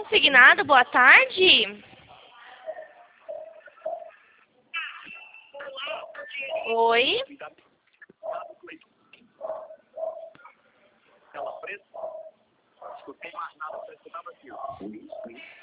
consignado, boa tarde. Oi. Escutei mais nada, só escutava aqui, ó.